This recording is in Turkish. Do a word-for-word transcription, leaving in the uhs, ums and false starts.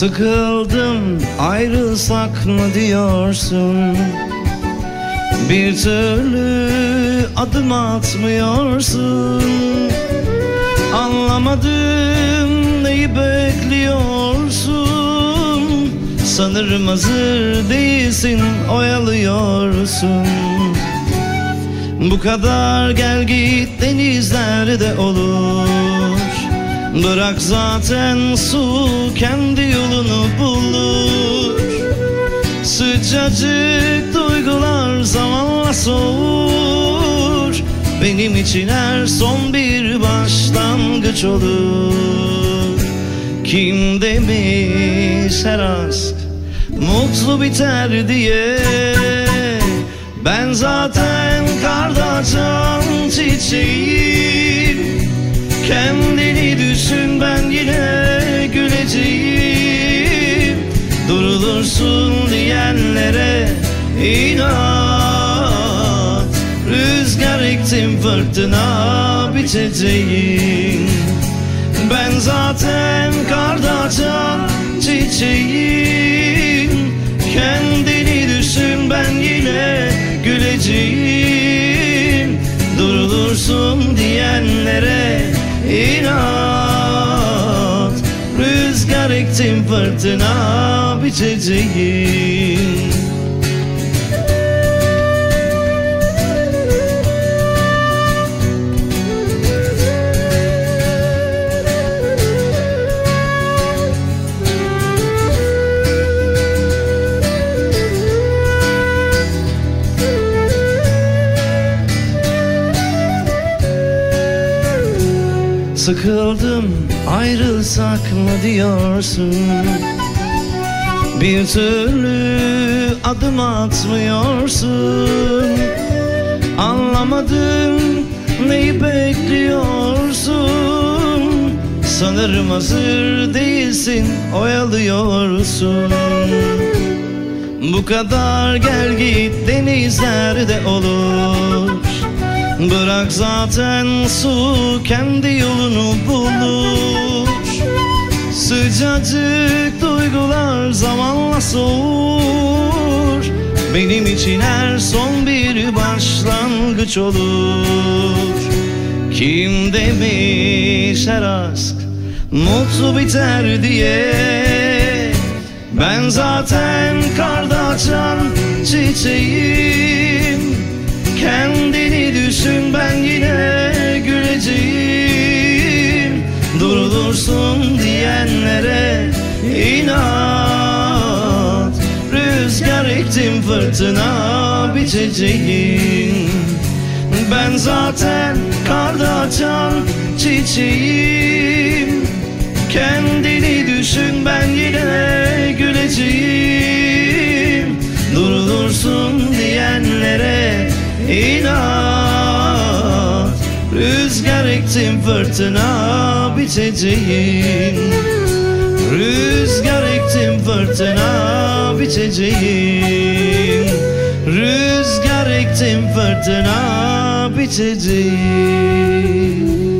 Sıkıldım, ayrılsak mı diyorsun? Bir türlü adım atmıyorsun. Anlamadım, neyi bekliyorsun? Sanırım hazır değilsin, oyalıyorsun. Bu kadar gel git denizlerde olur. Bırak zaten su kendi yolunu bulur. Sıcacık duygular zamanla soğur. Benim için her son bir başlangıç olur. Kim demiş her aşk mutlu biter diye? Ben zaten karda açan çiçeğim. Kendini düşün, ben yine güleceğim. Durulursun diyenlere inat. Rüzgar ektim, fırtına biçeceğim. Ben zaten karda açan çiçeğim. Kendini düşün, ben yine güleceğim. Durulursun diyenlere inat. Rüzgar ektim, fırtına biçeceğim. Sıkıldım, ayrılsak mı diyorsun? Bir türlü adım atmıyorsun. Anlamadım, neyi bekliyorsun? Sanırım hazır değilsin, oyalıyorsun. Bu kadar gel git denizlerde olur. Bırak zaten su kendi yolunu bulur. Sıcacık duygular zamanla soğur. Benim için her son bir başlangıç olur. Kim demiş her aşk mutlu biter diye? Ben zaten karda açan çiçeğim. Kendini düşün, ben yine güleceğim. Durulursun diyenlere inat. Rüzgar ektim, fırtına biçeceğim. Ben zaten karda açan çiçeğim. Kendini düşün, ben yine güleceğim. Durulursun diyenlere inat. Rüzgar ektim, fırtına biçeceğim. Rüzgar ektim, fırtına biçeceğim. Rüzgar ektim, fırtına biçeceğim.